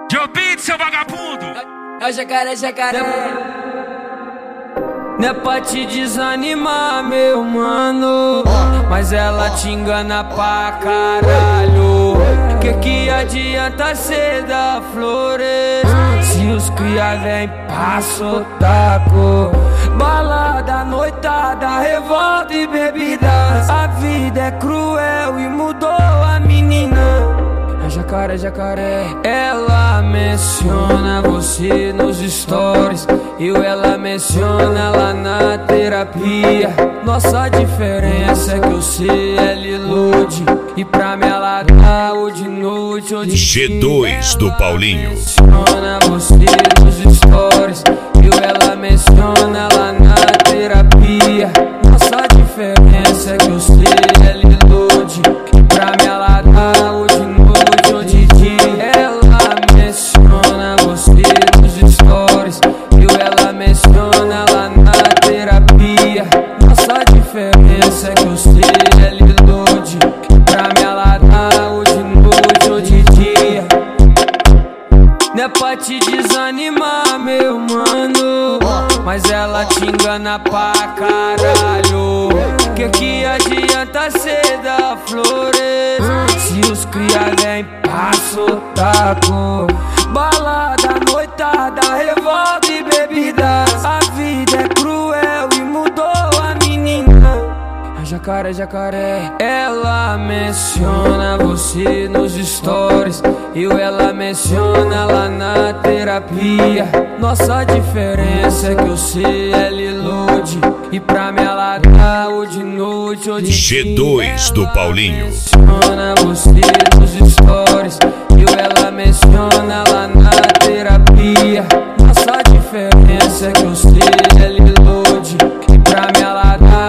Jobim, seu vagabundo! É o jacaré, jacaré. Não é pra te desanimar, meu mano, mas ela te engana pra caralho. Que adianta cê dar flores se os cria vem pra sotaco? Balada, noitada, revolta e bebidas. A vida é cruel e mudou a menina. É jacaré, jacaré. Ela menciona você nos stories, ela menciona lá na terapia. Nossa diferença é que eu sei ela ilude, e pra mim ela dá o de noite ou de G2 do Paulinho. Menciona você nos stories, ela menciona lá na terapia. Nossa diferença é que eu sei ela ilude, e pra mim ela dá o de noite ou de dia. Ela menciona você nos stories, ela menciona lá na terapia. Nossa diferença é que eu sei ela ilude, e pra mim ela dá o de noite ou de dia. Não é pra te desanimar, meu mano, mas ela te engana pra caralho. Que adianta cê dar flores se os cria vem pra sotaco? Balada, noitada, revolta e bebidas. A vida é cruel e mudou a menina. É jacaré, jacaré. Ela menciona você nos stories, ela menciona lá na terapia. Nossa diferença é que eu sei ela ilude, e pra mim ela dá o de noite ou de G2 do Paulinho. Menciona você nos stories, ela menciona lá na terapia. Nossa diferença é que eu sei ela ilude, e pra mim ela dá